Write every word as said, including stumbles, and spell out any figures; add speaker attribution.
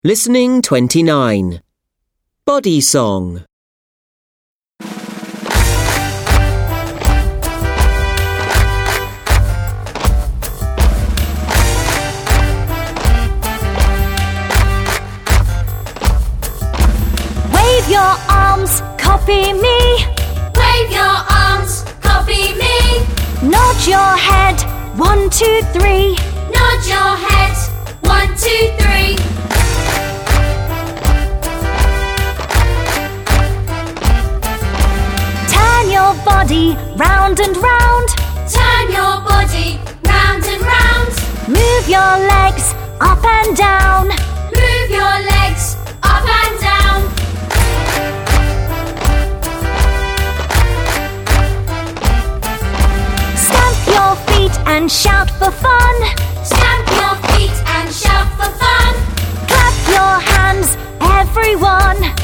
Speaker 1: Listening twenty-nine. Body song.
Speaker 2: Wave your arms, copy me.
Speaker 3: Wave your arms, copy me.
Speaker 2: Nod your head, one, two, three.
Speaker 3: Nod your head, one, two, three.
Speaker 2: Turn your body round and round.
Speaker 3: Turn your body round and round.
Speaker 2: Move your legs up and down.
Speaker 3: Move your legs up and down.
Speaker 2: Stamp your feet and shout for fun.
Speaker 3: Stamp your feet and shout for fun.
Speaker 2: Clap your hands, everyone.